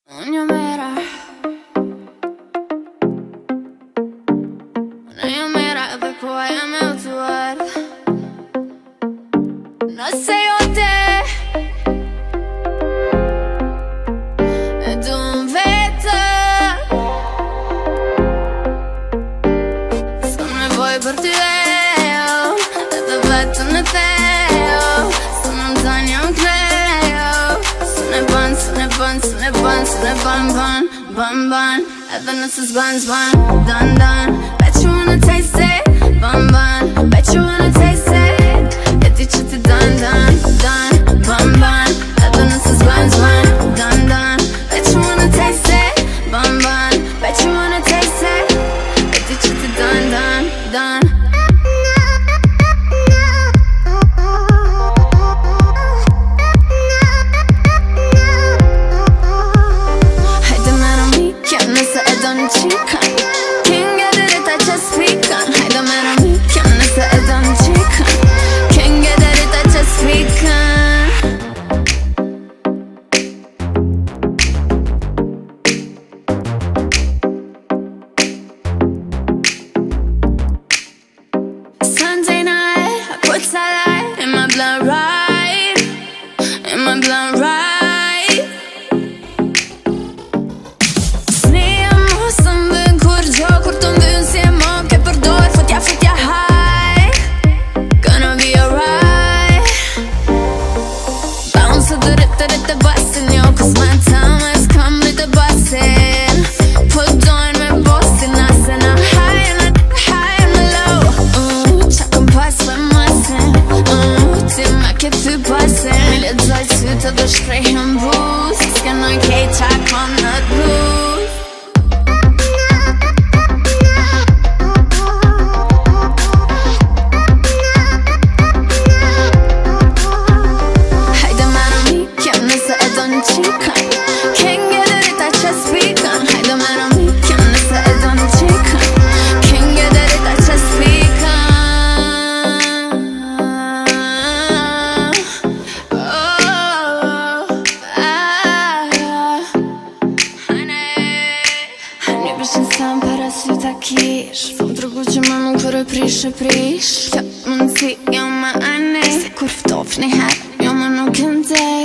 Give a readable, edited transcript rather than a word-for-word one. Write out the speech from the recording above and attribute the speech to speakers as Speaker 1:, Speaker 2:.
Speaker 1: Unë jam era, unë jam era edhe po jam e utuar. Nëse jo te e du më vete, s'kam nevoj për ty edhe vetën e theo. Së në më zan jam kleo, së ne ban, së ne ban, së ne ban, së ne ban, ban, ban, ban. Edhe nëse s'ban, s'ban, dan, dan. Bet you wanna taste it, ban, ban. Bet you wanna taste it, e di që ti dan, dan, dan, ban, ban. Edhe nëse s'ban, s'ban, dan, dan. Bet you wanna taste it, ban, ban. Bet you wanna taste it, e di që ti dan, dan, dan. Can't get it, I just speak on. Hajde me në mi, kjo nëse e do në qikën. Can't get it, I just speak on. Sunday night, I put salad in my blood right, in my blood right. The bustin', yo, cause my time has come with the bustin'. Put on my boss and I said I'm high and low. Qakën pas për masin, ti ma ke ty pasin. Mi lexoj sy të do shprejhën bus, s'kenoj kej qa kom në blues. Can't get it, I just speak on. Hajde me në mi, kjo nëse e do në qikën. Can't get it, I just speak on. Një bëshin sam para sy ta kish. Fëm tregu që më nuk kërë prish e prish. Kjo mundësi jo më anej, se kur ftof një herë, jo më nuk këndej.